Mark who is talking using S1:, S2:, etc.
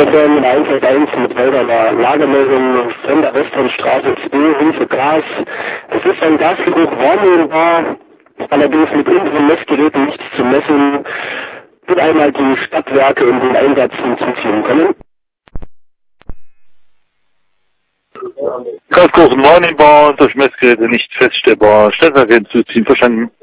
S1: Telefon in 111 mit einer Lagemeldung von der Westernstraße 2, Hilfe Gas. Es ist ein Gasgeruch wahrnehmbar, allerdings mit unseren Messgeräten nichts zu messen. Wird einmal die Stadtwerke in den Einsatz hinzufügen können.
S2: Gasgeruch wahrnehmbar, durch Messgeräte nicht feststellbar. Stadtwerke hinzuziehen, verstanden.